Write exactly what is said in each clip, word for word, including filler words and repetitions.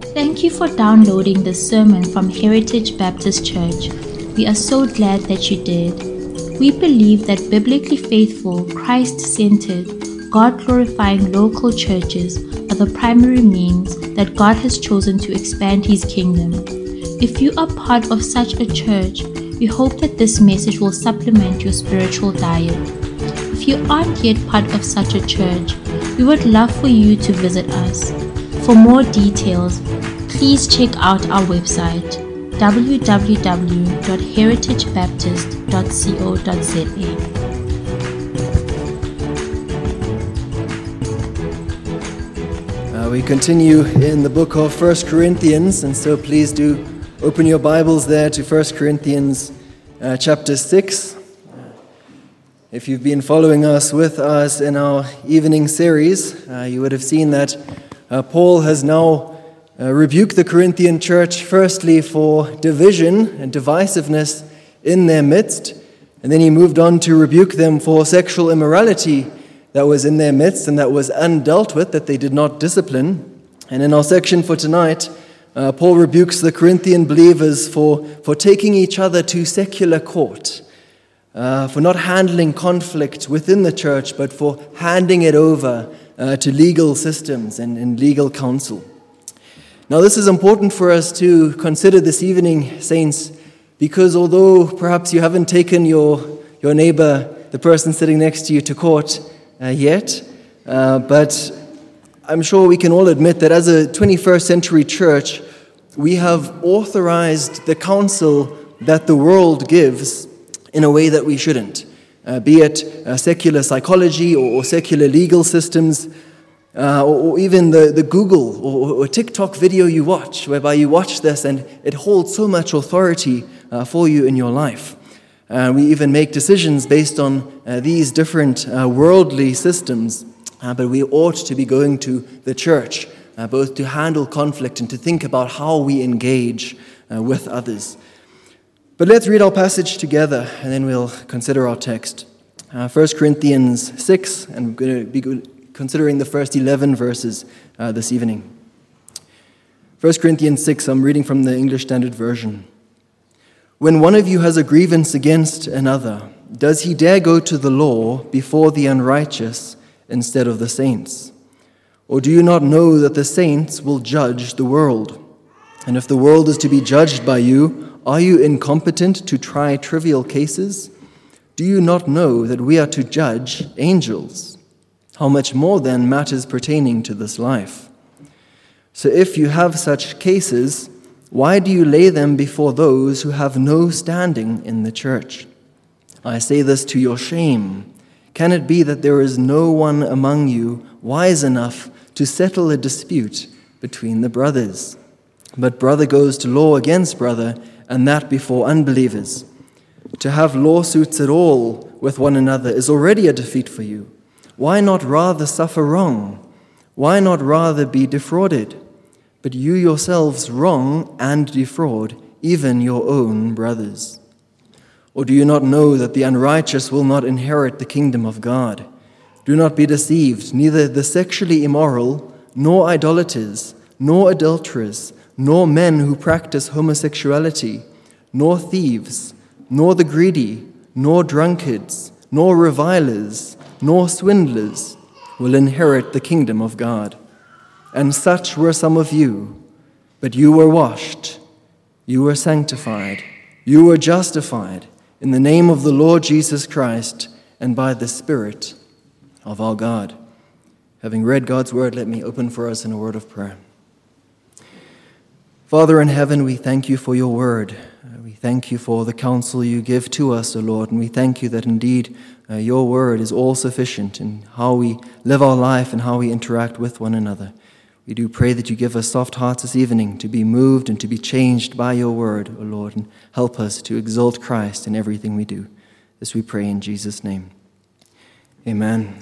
Thank you for downloading this sermon from Heritage Baptist Church. We are so glad that you did. We believe that biblically faithful, Christ-centered, God-glorifying local churches are the primary means that God has chosen to expand His kingdom. If you are part of such a church, we hope that this message will supplement your spiritual diet. If you aren't yet part of such a church, we would love for you to visit us. For more details, please check out our website w w w dot heritage baptist dot co dot z a. Uh, we continue in the book of First Corinthians, and so please do open your Bibles there to First Corinthians uh, chapter six. If you've been following us with us in our evening series, uh, you would have seen that uh, Paul has now uh, rebuked the Corinthian church firstly for division and divisiveness in their midst, and then he moved on to rebuke them for sexual immorality that was in their midst and that was undealt with, that they did not discipline. And in our section for tonight, uh, Paul rebukes the Corinthian believers for, for taking each other to secular court, uh, for not handling conflict within the church, but for handing it over uh, to legal systems and, and legal counsel. Now, this is important for us to consider this evening, saints, because although perhaps you haven't taken your, your neighbor, the person sitting next to you, to court uh, yet, uh, but I'm sure we can all admit that as a twenty-first century church, we have authorized the counsel that the world gives in a way that we shouldn't, uh, be it uh, secular psychology or, or secular legal systems, uh, or, or even the, the Google or, or TikTok video you watch, whereby you watch this and it holds so much authority uh, for you in your life. Uh, we even make decisions based on uh, these different uh, worldly systems, uh, but we ought to be going to the church, uh, both to handle conflict and to think about how we engage uh, with others. But let's read our passage together, and then we'll consider our text. Uh, First Corinthians six, and we're going to be considering the first eleven verses uh, this evening. First Corinthians six, I'm reading from the English Standard Version. When one of you has a grievance against another, does he dare go to the law before the unrighteous instead of the saints? Or do you not know that the saints will judge the world? And if the world is to be judged by you, are you incompetent to try trivial cases? Do you not know that we are to judge angels? How much more then matters pertaining to this life? So if you have such cases, why do you lay them before those who have no standing in the church? I say this to your shame. Can it be that there is no one among you wise enough to settle a dispute between the brothers? But brother goes to law against brother, and that before unbelievers. To have lawsuits at all with one another is already a defeat for you. Why not rather suffer wrong? Why not rather be defrauded? But you yourselves wrong and defraud even your own brothers. Or do you not know that the unrighteous will not inherit the kingdom of God? Do not be deceived, neither the sexually immoral, nor idolaters, nor adulterers, nor men who practice homosexuality, nor thieves, nor the greedy, nor drunkards, nor revilers, nor swindlers will inherit the kingdom of God. And such were some of you, but you were washed, you were sanctified, you were justified in the name of the Lord Jesus Christ and by the Spirit of our God. Having read God's word, let me open for us in a word of prayer. Father in heaven, we thank you for your word. We thank you for the counsel you give to us, O Lord, and we thank you that indeed uh, your word is all sufficient in how we live our life and how we interact with one another. We do pray that you give us soft hearts this evening to be moved and to be changed by your word, O Lord, and help us to exalt Christ in everything we do. This we pray in Jesus' name. Amen.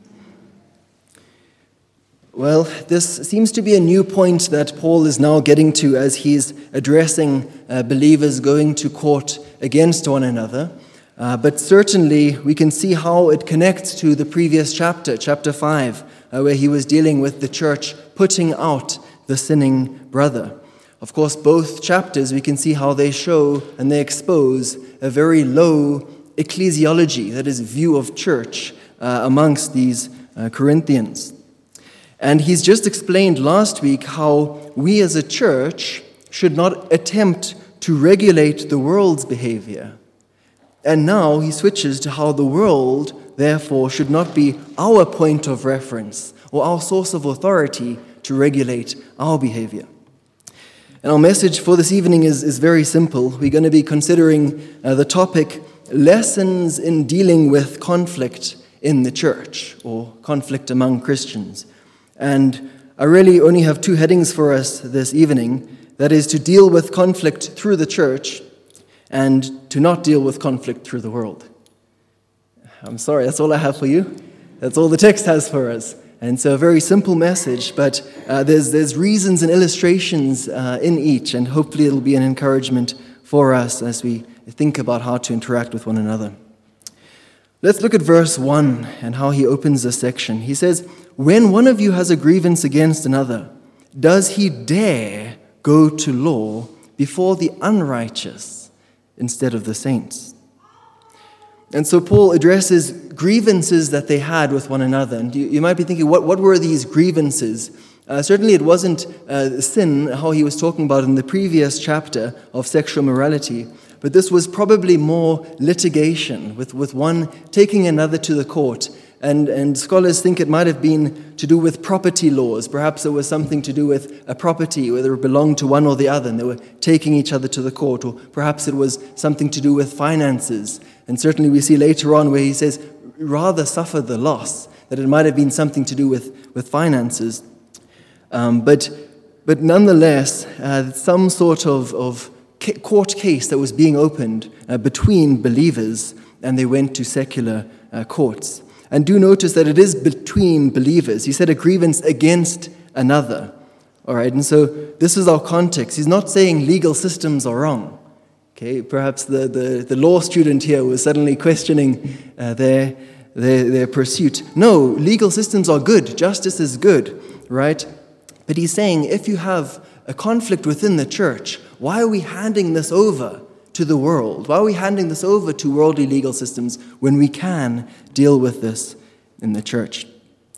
Well, this seems to be a new point that Paul is now getting to as he's addressing uh, believers going to court against one another. Uh, but certainly we can see how it connects to the previous chapter, chapter five, uh, where he was dealing with the church putting out the sinning brother. Of course, both chapters, we can see how they show and they expose a very low ecclesiology, that is, view of church uh, amongst these uh, Corinthians. And he's just explained last week how we as a church should not attempt to regulate the world's behavior. And now he switches to how the world, therefore, should not be our point of reference or our source of authority to regulate our behavior. And our message for this evening is, is very simple. We're going to be considering uh, the topic, lessons in dealing with conflict in the church, or conflict among Christians. And I really only have two headings for us this evening. That is, to deal with conflict through the church and to not deal with conflict through the world. I'm sorry, that's all I have for you. That's all the text has for us. And so a very simple message, but uh, there's there's reasons and illustrations uh, in each, and hopefully it'll be an encouragement for us as we think about how to interact with one another. Let's look at verse one and how he opens this section. He says, "When one of you has a grievance against another, does he dare go to law before the unrighteous instead of the saints?" And so Paul addresses grievances that they had with one another. And you, you might be thinking, what, what were these grievances? Uh, certainly it wasn't uh, sin, how he was talking about in the previous chapter of sexual morality, but this was probably more litigation, with, with one taking another to the court. And, and scholars think it might have been to do with property laws. Perhaps it was something to do with a property, whether it belonged to one or the other, and they were taking each other to the court. Or perhaps it was something to do with finances. And certainly we see later on where he says, rather suffer the loss, that it might have been something to do with, with finances. Um, but, but nonetheless, uh, some sort of, of court case that was being opened uh, between believers, and they went to secular uh, courts. And do notice that it is between believers. He said a grievance against another. All right, and so this is our context. He's not saying legal systems are wrong. Okay, perhaps the, the, the law student here was suddenly questioning uh, their, their, their pursuit. No, legal systems are good. Justice is good, right? But he's saying if you have a conflict within the church, why are we handing this over to the world? Why are we handing this over to worldly legal systems when we can deal with this in the church?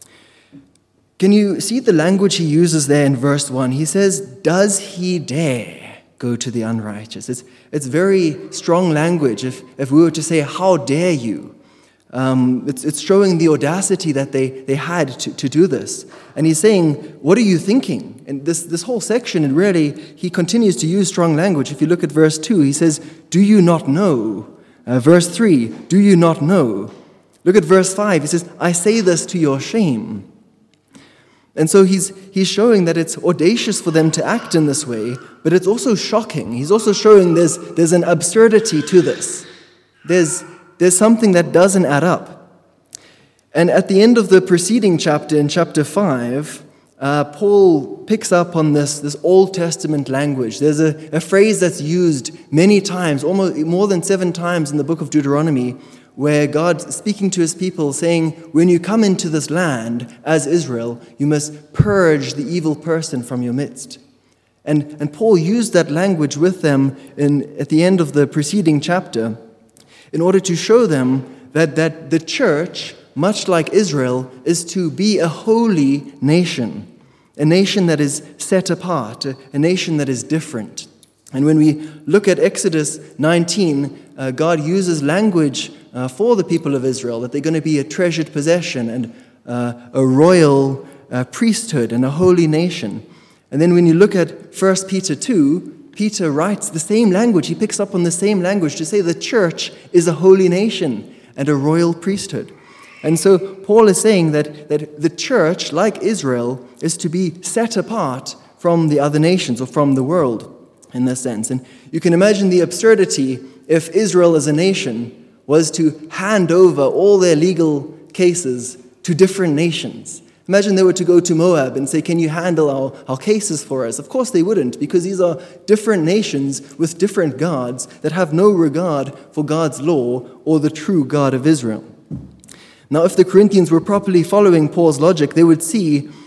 Can you see the language he uses there in verse one? He says, does he dare go to the unrighteous? It's, it's very strong language. If, if we were to say, how dare you? Um, it's, it's showing the audacity that they, they had to, to do this. And he's saying, what are you thinking? And this, this whole section, and really, he continues to use strong language. If you look at verse two, he says, do you not know? Uh, verse three, do you not know? Look at verse five, he says, I say this to your shame. And so he's, he's showing that it's audacious for them to act in this way, but it's also shocking. He's also showing there's, there's an absurdity to this. There's There's something that doesn't add up. And at the end of the preceding chapter, in chapter five, uh, Paul picks up on this, this Old Testament language. There's a, a phrase that's used many times, almost more than seven times in the book of Deuteronomy, where God's speaking to his people saying, when you come into this land as Israel, you must purge the evil person from your midst. And, and Paul used that language with them in, at the end of the preceding chapter, in order to show them that, that the church, much like Israel, is to be a holy nation, a nation that is set apart, a, a nation that is different. And when we look at Exodus nineteen, uh, God uses language uh, for the people of Israel, that they're going to be a treasured possession and uh, a royal uh, priesthood and a holy nation. And then when you look at First Peter two, Peter writes the same language. He picks up on the same language to say the church is a holy nation and a royal priesthood. And so Paul is saying that, that the church, like Israel, is to be set apart from the other nations or from the world in this sense. And you can imagine the absurdity if Israel as a nation was to hand over all their legal cases to different nations. Imagine they were to go to Moab and say, can you handle our, our cases for us? Of course they wouldn't, because these are different nations with different gods that have no regard for God's law or the true God of Israel. Now, if the Corinthians were properly following Paul's logic, they would see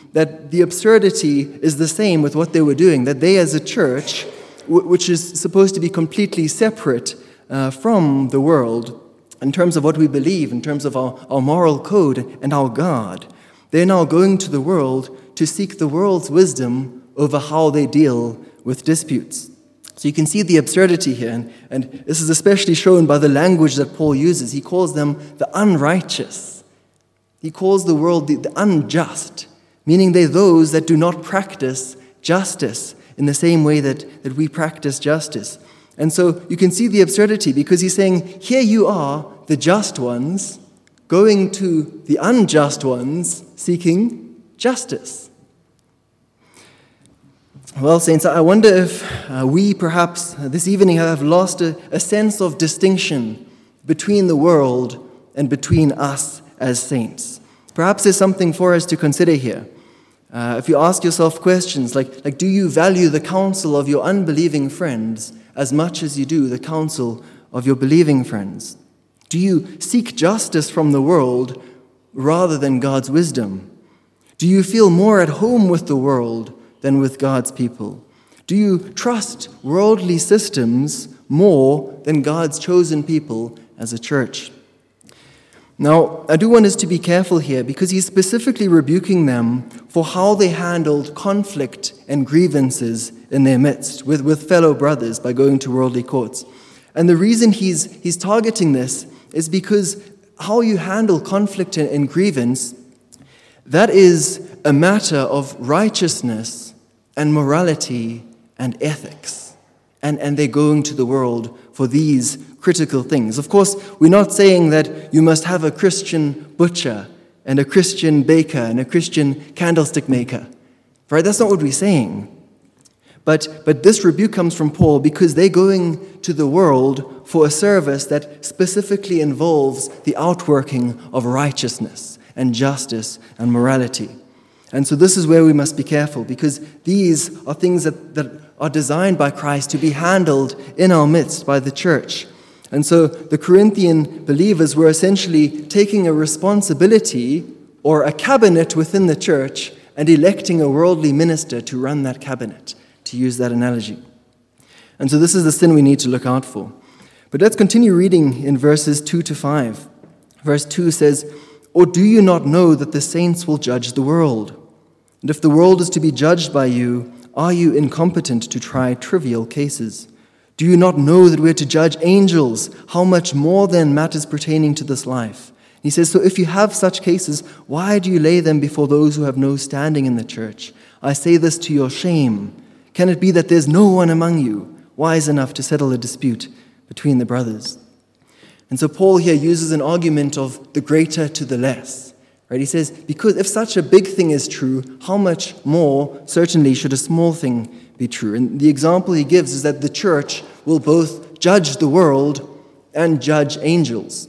that the absurdity is the same with what they were doing, that they as a church, w- which is supposed to be completely separate uh, from the world in terms of what we believe, in terms of our, our moral code and our God, they're now going to the world to seek the world's wisdom over how they deal with disputes. So you can see the absurdity here, and, and this is especially shown by the language that Paul uses. He calls them the unrighteous. He calls the world the, the unjust, meaning they're those that do not practice justice in the same way that, that we practice justice. And so you can see the absurdity, because he's saying, here you are, the just ones, going to the unjust ones, seeking justice. Well, saints, I wonder if uh, we perhaps uh, this evening have lost a, a sense of distinction between the world and between us as saints. Perhaps there's something for us to consider here. Uh, if you ask yourself questions like, like, do you value the counsel of your unbelieving friends as much as you do the counsel of your believing friends? Do you seek justice from the world rather than God's wisdom? Do you feel more at home with the world than with God's people? Do you trust worldly systems more than God's chosen people as a church? Now, I do want us to be careful here, because he's specifically rebuking them for how they handled conflict and grievances in their midst with, with fellow brothers by going to worldly courts. And the reason he's, he's targeting this is because how you handle conflict and, and grievance, that is a matter of righteousness and morality and ethics. And, and they're going to the world for these critical things. Of course, we're not saying that you must have a Christian butcher and a Christian baker and a Christian candlestick maker. Right? That's not what we're saying. But, but this rebuke comes from Paul because they're going to the world for a service that specifically involves the outworking of righteousness and justice and morality. And so this is where we must be careful, because these are things that, that are designed by Christ to be handled in our midst by the church. And so the Corinthian believers were essentially taking a responsibility or a cabinet within the church and electing a worldly minister to run that cabinet, to use that analogy. And so this is the sin we need to look out for. But let's continue reading in verses two to five. Verse two says, "Or do you not know that the saints will judge the world? And if the world is to be judged by you, are you incompetent to try trivial cases? Do you not know that we're to judge angels? How much more then matters pertaining to this life?" He says, so if you have such cases, why do you lay them before those who have no standing in the church? I say this to your shame. Can it be that there's no one among you wise enough to settle a dispute between the brothers? And so Paul here uses an argument of the greater to the less. Right? He says, because if such a big thing is true, how much more certainly should a small thing be true? And the example he gives is that the church will both judge the world and judge angels.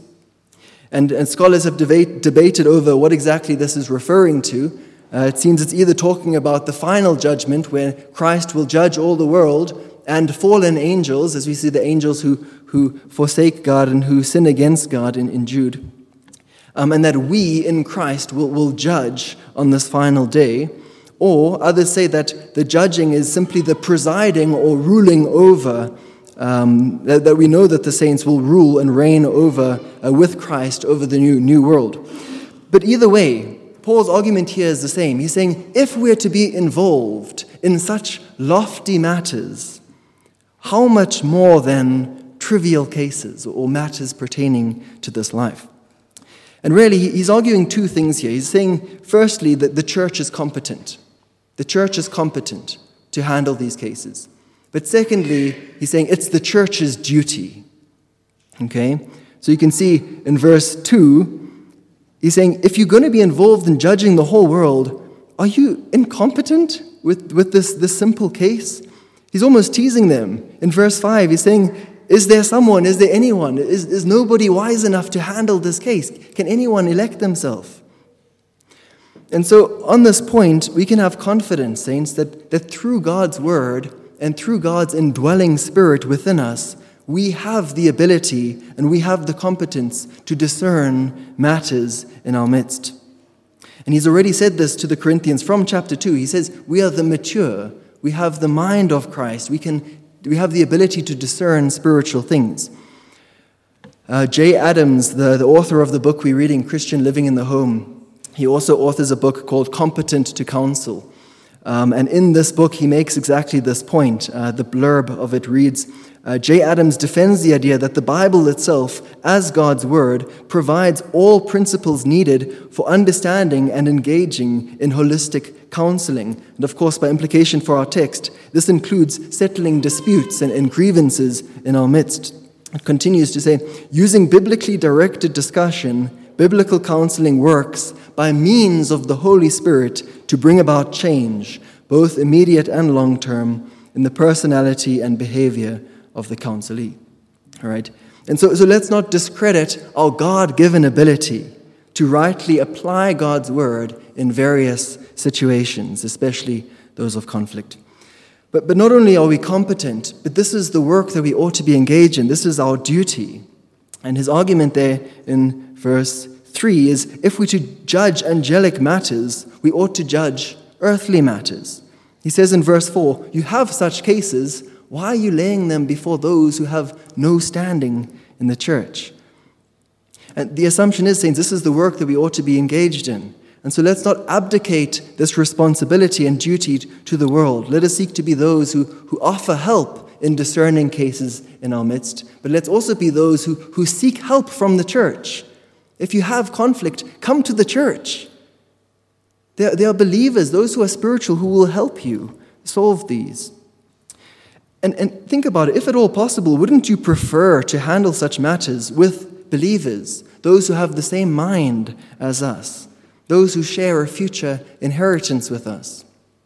And, and scholars have debate, debated over what exactly this is referring to. Uh, it seems it's either talking about the final judgment where Christ will judge all the world and fallen angels, as we see the angels who, who forsake God and who sin against God in, in Jude. Um, and that we in Christ will, will judge on this final day. Or others say that the judging is simply the presiding or ruling over, um, that, that we know that the saints will rule and reign over uh, with Christ over the new, new world. But either way, Paul's argument here is the same. He's saying if we're to be involved in such lofty matters, how much more than trivial cases or matters pertaining to this life? And really, he's arguing two things here. He's saying, firstly, that the church is competent. The church is competent to handle these cases. But secondly, he's saying it's the church's duty. Okay? So you can see in verse two, he's saying, if you're going to be involved in judging the whole world, are you incompetent with, with this, this simple case? He's almost teasing them. In verse five, he's saying, is there someone, is there anyone, is, is nobody wise enough to handle this case? Can anyone elect themselves? And so on this point, we can have confidence, saints, that, that through God's word and through God's indwelling spirit within us, we have the ability and we have the competence to discern matters in our midst. And he's already said this to the Corinthians from chapter two. He says, we are the mature. We have the mind of Christ. We can, we have the ability to discern spiritual things. Uh, Jay Adams, the, the author of the book we're reading, Christian Living in the Home, he also authors a book called Competent to Counsel. Um, and in this book, he makes exactly this point. Uh, the blurb of it reads, uh, Jay Adams defends the idea that the Bible itself, as God's word, provides all principles needed for understanding and engaging in holistic counseling. And of course, by implication for our text, this includes settling disputes and, and grievances in our midst. It continues to say, using biblically directed discussion, biblical counseling works by means of the Holy Spirit to bring about change, both immediate and long-term, in the personality and behavior of the counselee. All right? And so, so let's not discredit our God-given ability to rightly apply God's word in various situations, especially those of conflict. But, but not only are we competent, but this is the work that we ought to be engaged in. This is our duty. And his argument there in verse three is, if we to judge angelic matters, we ought to judge earthly matters. He says in verse four, you have such cases, why are you laying them before those who have no standing in the church? And the assumption is, saints, this is the work that we ought to be engaged in. And so let's not abdicate this responsibility and duty to the world. Let us seek to be those who, who offer help in discerning cases in our midst. But let's also be those who, who seek help from the church. If you have conflict, come to the church. There, there are believers, those who are spiritual, who will help you solve these. And, and think about it. If at all possible, wouldn't you prefer to handle such matters with believers, those who have the same mind as us, those who share a future inheritance with us?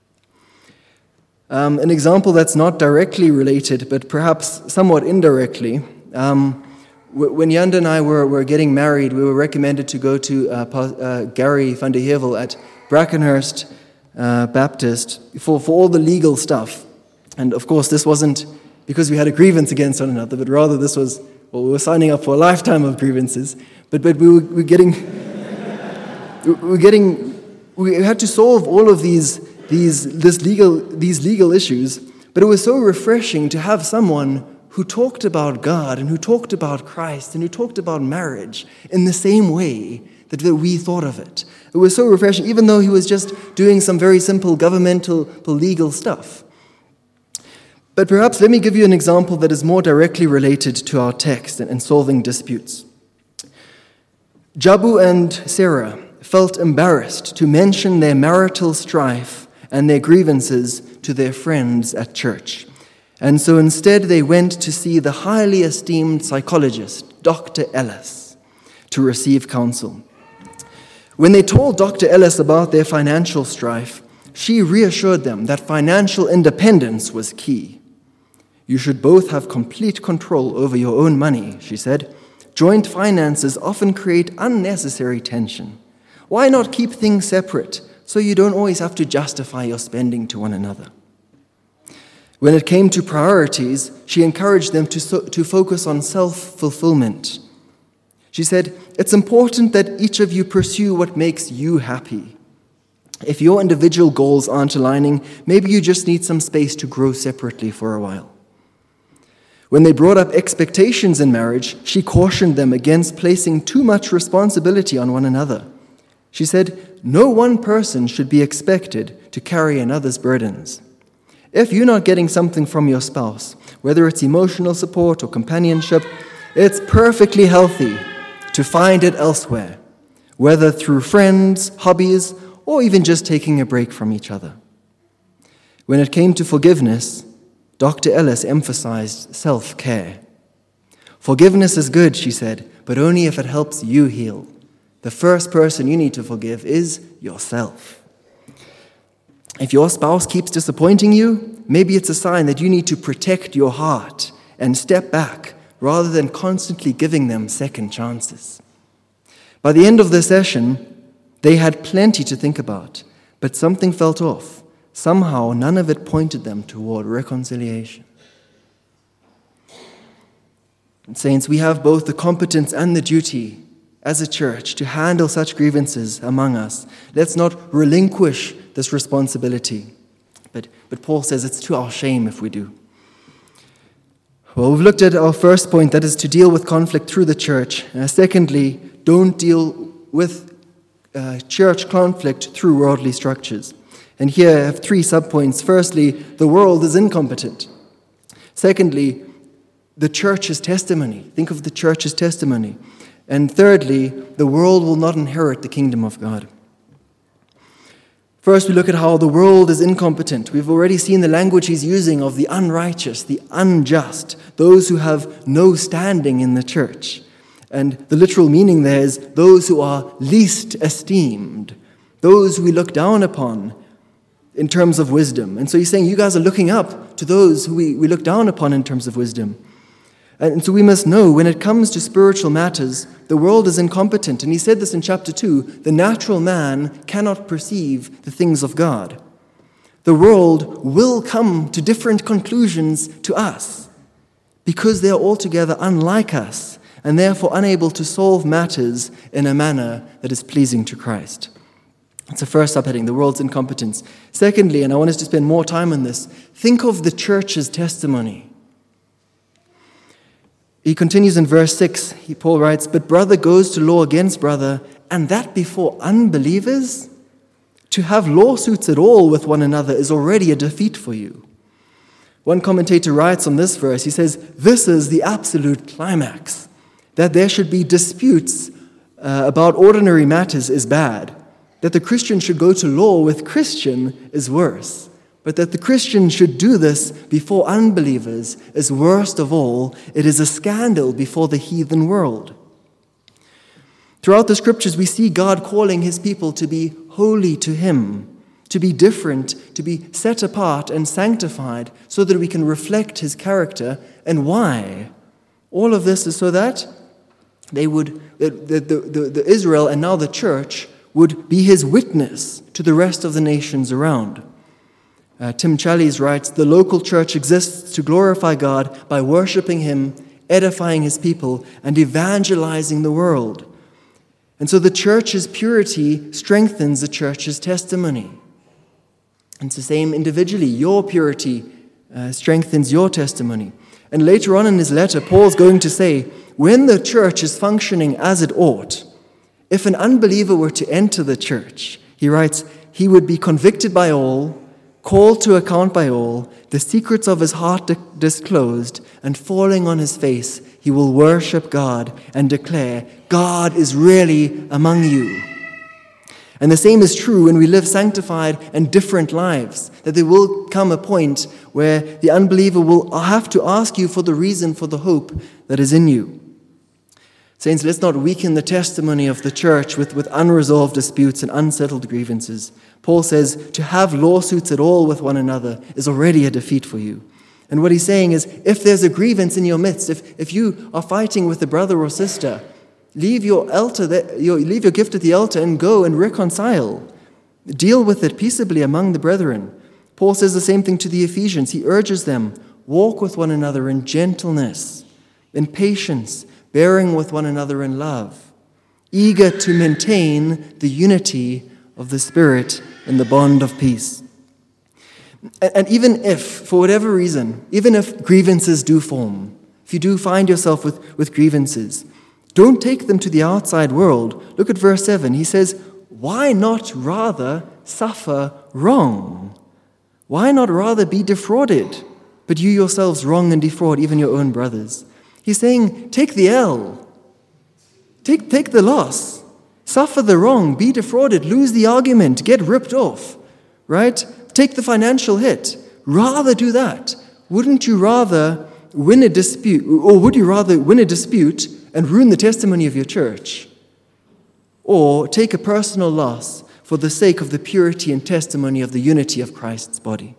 Um, an example that's not directly related, but perhaps somewhat indirectly. Um, when Yanda and I were, were getting married, we were recommended to go to uh, uh, Gary van der Hevel at Brackenhurst uh, Baptist for, for all the legal stuff. And of course, this wasn't because we had a grievance against one another, but rather this was, well, we were signing up for a lifetime of grievances. But but we were, we were getting, we were getting, we had to solve all of these these this legal these legal issues. But it was so refreshing to have someone who talked about God and who talked about Christ and who talked about marriage in the same way that we thought of it. It was so refreshing, even though he was just doing some very simple governmental legal stuff. But perhaps let me give you an example that is more directly related to our text and solving disputes. Jabu and Sarah felt embarrassed to mention their marital strife and their grievances to their friends at church. And so instead they went to see the highly esteemed psychologist, Doctor Ellis, to receive counsel. When they told Doctor Ellis about their financial strife, she reassured them that financial independence was key. You should both have complete control over your own money, she said. Joint finances often create unnecessary tension. Why not keep things separate so you don't always have to justify your spending to one another? When it came to priorities, she encouraged them to, so, to focus on self-fulfillment. She said, it's important that each of you pursue what makes you happy. If your individual goals aren't aligning, maybe you just need some space to grow separately for a while. When they brought up expectations in marriage, she cautioned them against placing too much responsibility on one another. She said, no one person should be expected to carry another's burdens. If you're not getting something from your spouse, whether it's emotional support or companionship, it's perfectly healthy to find it elsewhere, whether through friends, hobbies, or even just taking a break from each other. When it came to forgiveness, Doctor Ellis emphasized self-care. Forgiveness is good, she said, but only if it helps you heal. The first person you need to forgive is yourself. If your spouse keeps disappointing you, maybe it's a sign that you need to protect your heart and step back rather than constantly giving them second chances. By the end of the session, they had plenty to think about, but something felt off. Somehow, none of it pointed them toward reconciliation. And saints, we have both the competence and the duty as a church to handle such grievances among us. Let's not relinquish this responsibility. But, but Paul says it's to our shame if we do. Well, we've looked at our first point, that is to deal with conflict through the church. Uh, secondly, don't deal with uh, church conflict through worldly structures. And here I have three subpoints. Firstly, the world is incompetent. Secondly, the church's testimony. Think of the church's testimony. And thirdly, the world will not inherit the kingdom of God. First, we look at how the world is incompetent. We've already seen the language he's using of the unrighteous, the unjust, those who have no standing in the church. And the literal meaning there is those who are least esteemed, those we look down upon in terms of wisdom. And so he's saying you guys are looking up to those who we, we look down upon in terms of wisdom. And so we must know when it comes to spiritual matters, the world is incompetent. And he said this in chapter two, the natural man cannot perceive the things of God. The world will come to different conclusions to us because they are altogether unlike us and therefore unable to solve matters in a manner that is pleasing to Christ. That's the first subheading, the world's incompetence. Secondly, and I want us to spend more time on this, think of the church's testimony. He continues in verse six, he, Paul writes, but brother goes to law against brother, and that before unbelievers? To have lawsuits at all with one another is already a defeat for you. One commentator writes on this verse, he says, this is the absolute climax. That there should be disputes uh, about ordinary matters is bad. That the Christian should go to law with Christian is worse. But that the Christian should do this before unbelievers is worst of all. It is a scandal before the heathen world. Throughout the scriptures, we see God calling his people to be holy to him, to be different, to be set apart and sanctified so that we can reflect his character. And why? All of this is so that they would, the, the, the, the Israel and now the church would be his witness to the rest of the nations around. Uh, Tim Challies writes, the local church exists to glorify God by worshiping him, edifying his people, and evangelizing the world. And so the church's purity strengthens the church's testimony. And it's the same individually. Your purity uh, strengthens your testimony. And later on in his letter, Paul's going to say, when the church is functioning as it ought, if an unbeliever were to enter the church, he writes, he would be convicted by all, called to account by all, the secrets of his heart di- disclosed, and falling on his face, he will worship God and declare, God is really among you. And the same is true when we live sanctified and different lives, that there will come a point where the unbeliever will have to ask you for the reason for the hope that is in you. Saints, let's not weaken the testimony of the church with, with unresolved disputes and unsettled grievances. Paul says to have lawsuits at all with one another is already a defeat for you. And what he's saying is, if there's a grievance in your midst, if, if you are fighting with a brother or sister, leave your altar, there, your, leave your gift at the altar and go and reconcile. Deal with it peaceably among the brethren. Paul says the same thing to the Ephesians. He urges them, walk with one another in gentleness, in patience, bearing with one another in love, eager to maintain the unity of the Spirit in the bond of peace. And even if, for whatever reason, even if grievances do form, if you do find yourself with, with grievances, don't take them to the outside world. Look at verse seven. He says, why not rather suffer wrong? Why not rather be defrauded? But you yourselves wrong and defraud even your own brothers. He's saying, take the L. Take, take the loss. Suffer the wrong. Be defrauded. Lose the argument. Get ripped off. Right? Take the financial hit. Rather do that. Wouldn't you rather win a dispute, or would you rather win a dispute and ruin the testimony of your church? Or take a personal loss for the sake of the purity and testimony of the unity of Christ's body?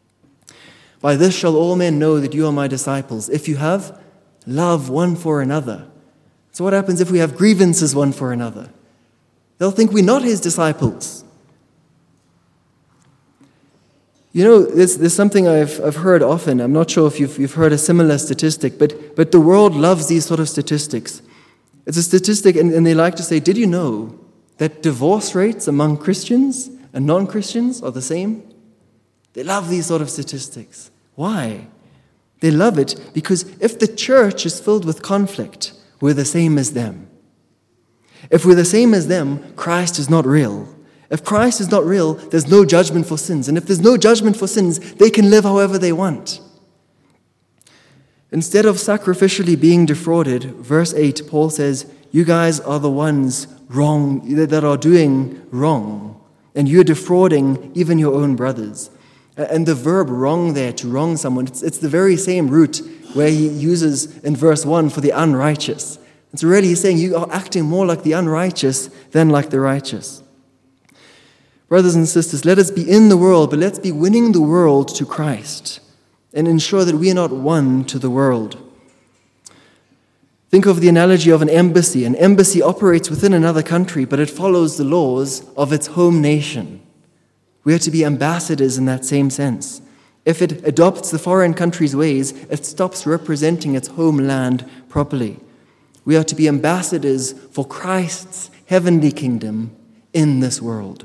By this shall all men know that you are my disciples, if you have love one for another. So what happens if we have grievances one for another? They'll think we're not his disciples. You know, there's, there's something I've, I've heard often. I'm not sure if you've, you've heard a similar statistic, but, but the world loves these sort of statistics. It's a statistic, and, and they like to say, did you know that divorce rates among Christians and non-Christians are the same? They love these sort of statistics. Why? They love it because if the church is filled with conflict, we're the same as them. If we're the same as them, Christ is not real. If Christ is not real, there's no judgment for sins. And if there's no judgment for sins, they can live however they want. Instead of sacrificially being defrauded, verse eight, Paul says, you guys are the ones wrong, that are doing wrong, and you're defrauding even your own brothers. And the verb wrong there, to wrong someone, it's, it's the very same root where he uses in verse one for the unrighteous. And so really he's saying you are acting more like the unrighteous than like the righteous. Brothers and sisters, let us be in the world, but let's be winning the world to Christ and ensure that we are not one to the world. Think of the analogy of an embassy. An embassy operates within another country, but it follows the laws of its home nation. We are to be ambassadors in that same sense. If it adopts the foreign country's ways, it stops representing its homeland properly. We are to be ambassadors for Christ's heavenly kingdom in this world.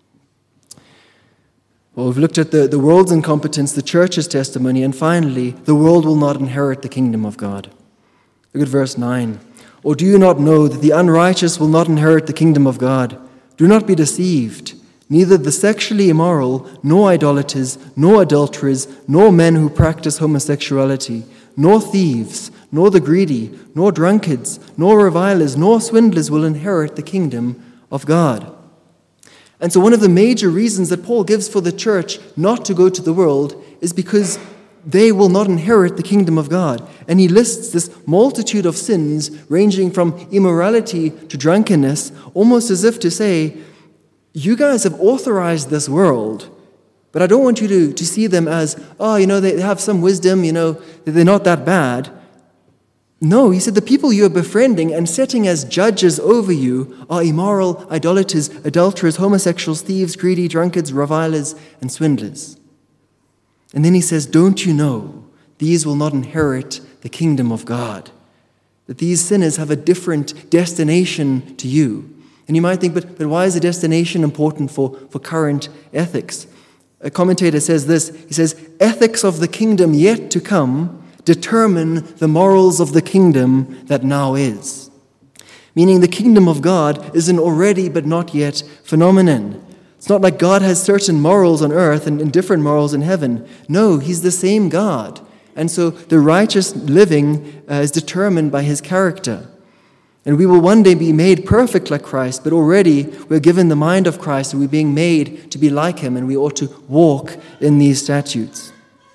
Well, we've looked at the, the world's incompetence, the church's testimony, and finally, the world will not inherit the kingdom of God. Look at verse nine. Or do you not know that the unrighteous will not inherit the kingdom of God? Do not be deceived. Neither the sexually immoral, nor idolaters, nor adulterers, nor men who practice homosexuality, nor thieves, nor the greedy, nor drunkards, nor revilers, nor swindlers will inherit the kingdom of God. And so one of the major reasons that Paul gives for the church not to go to the world is because they will not inherit the kingdom of God. And he lists this multitude of sins ranging from immorality to drunkenness, almost as if to say, you guys have authorized this world, but I don't want you to, to see them as, oh, you know, they have some wisdom, you know, they're not that bad. No, he said the people you are befriending and setting as judges over you are immoral, idolaters, adulterers, homosexuals, thieves, greedy, drunkards, revilers, and swindlers. And then he says, don't you know these will not inherit the kingdom of God? That these sinners have a different destination to you. And you might think, but, but why is the destination important for, for current ethics? A commentator says this, he says, ethics of the kingdom yet to come determine the morals of the kingdom that now is. Meaning the kingdom of God is an already but not yet phenomenon. It's not like God has certain morals on earth and, and different morals in heaven. No, he's the same God. And so the righteous living uh, is determined by his character. And we will one day be made perfect like Christ, but already we're given the mind of Christ and we're being made to be like him, and we ought to walk in these statutes.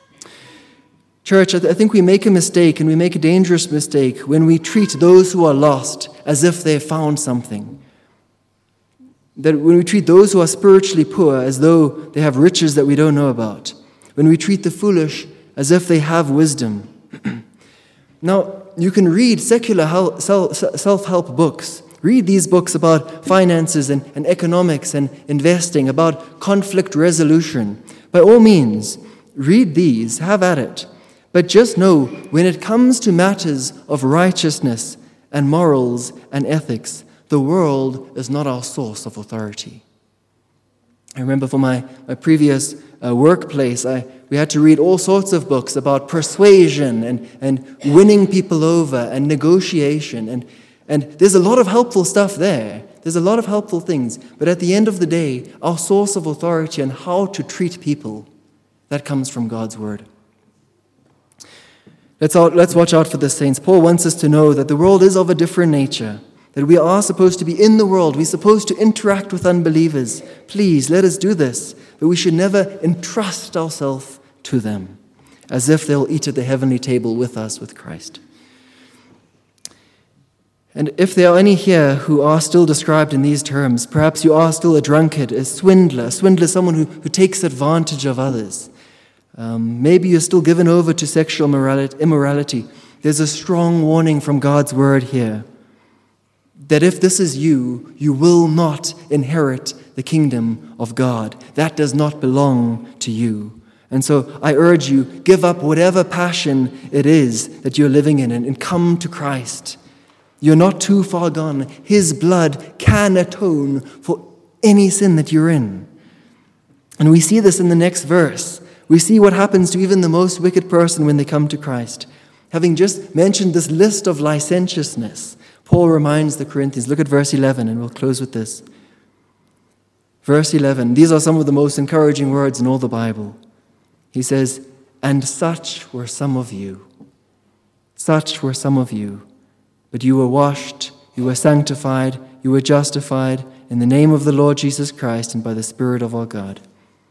Church, I, th- I think we make a mistake, and we make a dangerous mistake when we treat those who are lost as if they've found something. That when we treat those who are spiritually poor as though they have riches that we don't know about. When we treat the foolish as if they have wisdom. Now, you can read secular help, self-help books. Read these books about finances and, and economics and investing, about conflict resolution. By all means, read these, have at it. But just know, when it comes to matters of righteousness and morals and ethics, the world is not our source of authority. I remember for my, my previous uh, workplace, I, we had to read all sorts of books about persuasion and, and winning people over and negotiation. And, and there's a lot of helpful stuff there. There's a lot of helpful things. But at the end of the day, our source of authority and how to treat people, that comes from God's word. Let's, out, let's watch out for the saints. Paul wants us to know that the world is of a different nature, that we are supposed to be in the world. We're supposed to interact with unbelievers. Please, let us do this. But we should never entrust ourselves to them as if they'll eat at the heavenly table with us, with Christ. And if there are any here who are still described in these terms, perhaps you are still a drunkard, a swindler. A swindler is someone who, who takes advantage of others. Um, maybe you're still given over to sexual immorality. There's a strong warning from God's word here that if this is you, you will not inherit the kingdom of God. That does not belong to you. And so I urge you, give up whatever passion it is that you're living in and, and come to Christ. You're not too far gone. His blood can atone for any sin that you're in. And we see this in the next verse. We see what happens to even the most wicked person when they come to Christ. Having just mentioned this list of licentiousness, Paul reminds the Corinthians. Look at verse eleven, and we'll close with this. Verse eleven, these are some of the most encouraging words in all the Bible. He says, "And such were some of you. Such were some of you. But you were washed, you were sanctified, you were justified in the name of the Lord Jesus Christ and by the Spirit of our God."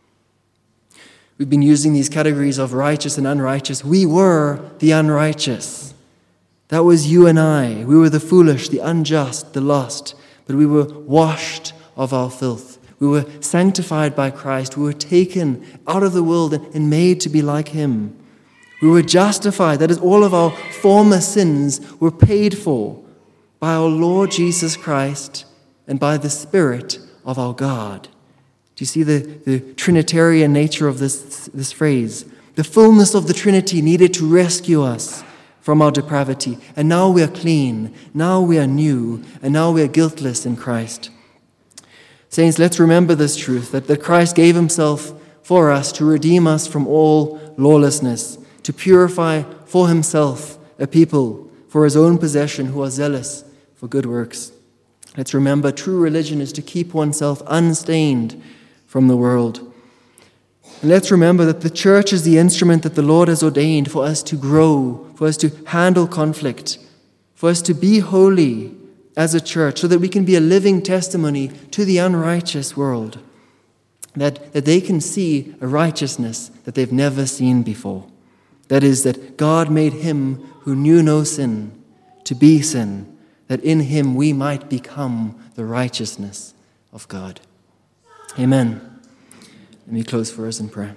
We've been using these categories of righteous and unrighteous. We were the unrighteous. That was you and I. We were the foolish, the unjust, the lost. But we were washed of our filth. We were sanctified by Christ. We were taken out of the world and made to be like Him. We were justified. That is, all of our former sins were paid for by our Lord Jesus Christ and by the Spirit of our God. Do you see the, the Trinitarian nature of this, this phrase? The fullness of the Trinity needed to rescue us from our depravity. And now we are clean. Now we are new. And now we are guiltless in Christ. Saints, let's remember this truth, that, that Christ gave Himself for us to redeem us from all lawlessness, to purify for Himself a people for His own possession who are zealous for good works. Let's remember true religion is to keep oneself unstained from the world. And let's remember that the church is the instrument that the Lord has ordained for us to grow, for us to handle conflict, for us to be holy as a church, so that we can be a living testimony to the unrighteous world, that, that they can see a righteousness that they've never seen before. That is, that God made Him who knew no sin to be sin, that in Him we might become the righteousness of God. Amen. Let me close for us in prayer.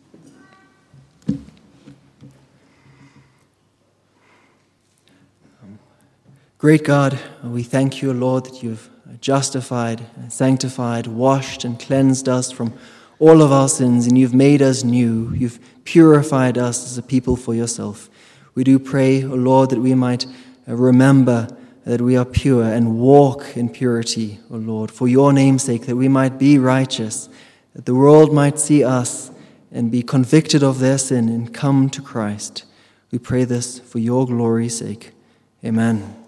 Great God, we thank You, Lord, that You've justified, sanctified, washed, and cleansed us from all of our sins, and You've made us new. You've purified us as a people for Yourself. We do pray, O Lord, that we might remember that we are pure and walk in purity, O Lord, for Your name's sake, that we might be righteous, that the world might see us and be convicted of their sin and come to Christ. We pray this for Your glory's sake. Amen.